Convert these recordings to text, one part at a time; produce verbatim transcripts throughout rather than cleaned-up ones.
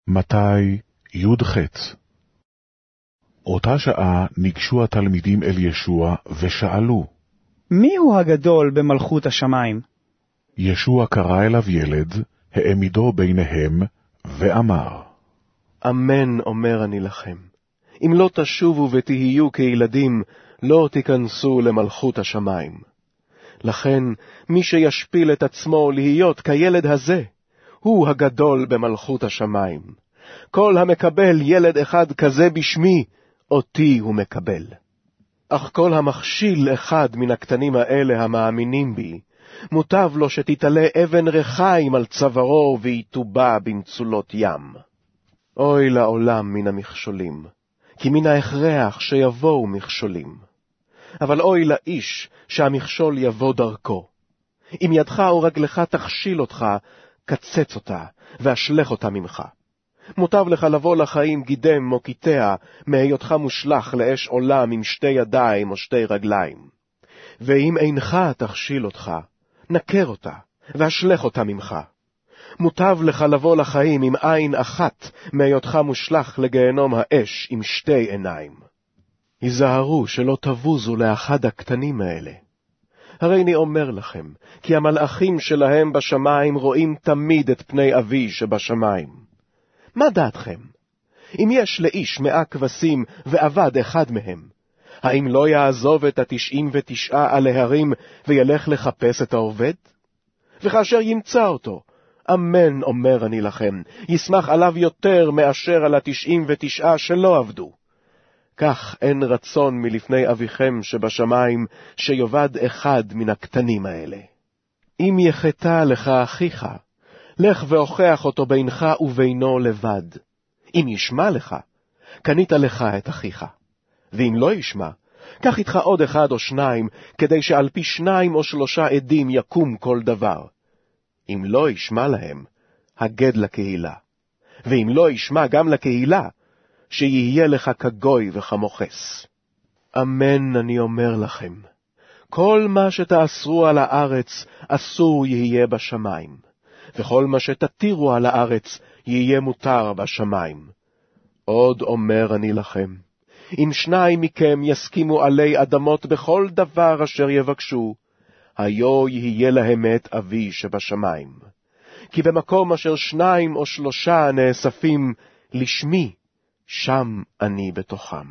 מתי י"ח. אותה שעה ניגשו התלמידים אל ישוע ושאלו, מי הוא הגדול במלכות השמיים? ישוע קרא אליו ילד, העמידו ביניהם, ואמר, אמן אומר אני לכם, אם לא תשובו ותהיו כילדים, לא תיכנסו למלכות השמיים. לכן, מי שישפיל את עצמו להיות כילד הזה, הוא הגדול במלכות השמיים. כל המקבל ילד אחד כזה בשמי, אותי הוא מקבל. אך כל המכשיל אחד מן הקטנים האלה המאמינים בי, מוטב לו שתתעלה אבן רחיים על צווארו ויטובע במצולות ים. אוי לעולם מן המכשולים, כי מן ההכרח שיבואו מכשולים. אבל אוי לאיש שהמכשול יבוא דרכו. אם ידך או רגלך תכשיל אותך, קצץ אותה, ואשלך אותה ממך. מוטב לך לבוא לחיים גידם או קיטע, מהיותך מושלך לאש עולם עם שתי ידיים או שתי רגליים. ואם אינך תכשיל אותך, נקר אותה, ואשלך אותה ממך. מוטב לך לבוא לחיים עם עין אחת, מהיותך מושלך לגיהנום האש עם שתי עיניים. היזהרו שלא תבוזו לאחד הקטנים האלה. הרי אני אומר לכם, כי המלאכים שלהם בשמיים רואים תמיד את פני אבי שבשמיים. מה דעתכם? אם יש לאיש מאה כבשים ועבד אחד מהם, האם לא יעזוב את התשעים ותשעה על ההרים וילך לחפש את העובד? וכאשר ימצא אותו, אמן אומר אני לכם, ישמח עליו יותר מאשר על התשעים ותשעה שלא עבדו. כך אין רצון מלפני אביכם שבשמיים שיובד אחד מן הקטנים האלה. אם יחטא לך אחיך, לך והוכח אותו בינך ובינו לבד. אם ישמע לך, קנית לך את אחיך. ואם לא ישמע, קח איתך עוד אחד או שניים, כדי שעל פי שניים או שלושה עדים יקום כל דבר. אם לא ישמע להם, הגד לקהילה. ואם לא ישמע גם לקהילה, שיהיה לך כגוי וכמוכס. אמן אני אומר לכם, כל מה שתאסרו על הארץ, אסור יהיה בשמיים, וכל מה שתתירו על הארץ, יהיה מותר בשמיים. עוד אומר אני לכם, אם שניים מכם יסכימו עלי אדמות בכל דבר אשר יבקשו, היו יהיה להם את אבי שבשמיים. כי במקום אשר שניים או שלושה נאספים לשמי, שם אני בתוכם.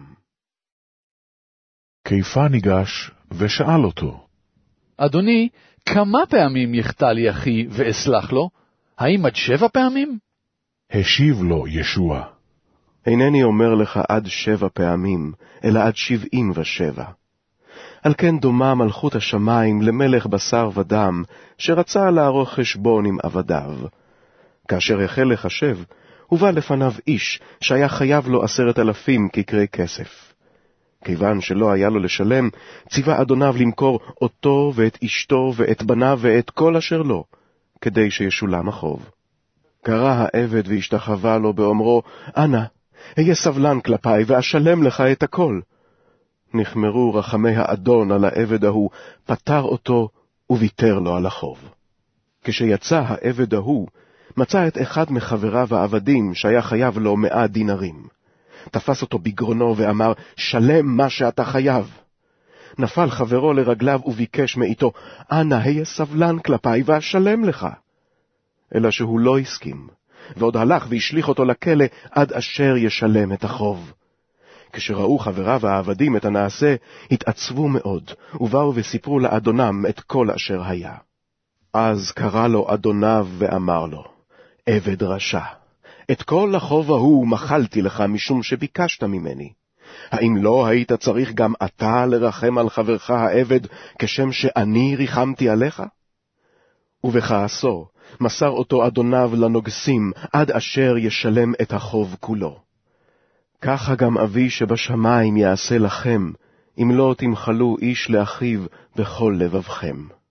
כיפה ניגש ושאל אותו, אדוני, כמה פעמים יחטא לי אחי ואסלח לו? האם עד שבע פעמים? השיב לו ישוע, אינני אומר לך עד שבע פעמים, אלא עד שבעים ושבע. על כן דומה מלכות השמיים למלך בשר ודם, שרצה לערוך חשבון עם עבדיו. כאשר החל לחשב, הובא לפניו איש שהיה חייב לו עשרת אלפים כקרי כסף. כיוון שלא היה לו לשלם, ציווה אדוניו למכור אותו ואת אשתו ואת בניו ואת כל אשר לו, כדי שישולם החוב. קרא העבד והשתחווה לו באומרו, אנא, היה סבלן כלפי ואשלם לך את הכל. נחמרו רחמי האדון על העבד ההוא, פטר אותו וויתר לו על החוב. כשיצא העבד ההוא, מצא את אחד מחבריו העבדים שהיה חייב לו מאה דינרים. תפס אותו בגרונו ואמר, שלם מה שאתה חייב. נפל חברו לרגליו וביקש מאיתו, אנא היה סבלן כלפי ואשלם לך. אלא שהוא לא הסכים, ועוד הלך והשליך אותו לכלא עד אשר ישלם את החוב. כשראו חבריו העבדים את הנעשה, התעצבו מאוד, ובאו וסיפרו לאדונם את כל אשר היה. אז קרא לו אדוניו ואמר לו, עבד רשע, את כל החוב ההוא מחלתי לך משום שביקשת ממני. האם לא היית צריך גם אתה לרחם על חברך העבד, כשם שאני ריחמתי עליך? ובכעסו מסר אותו אדוניו לנוגסים, עד אשר ישלם את החוב כולו. ככה גם אבי שבשמיים יעשה לכם, אם לא תמחלו איש לאחיו בכל לבבכם.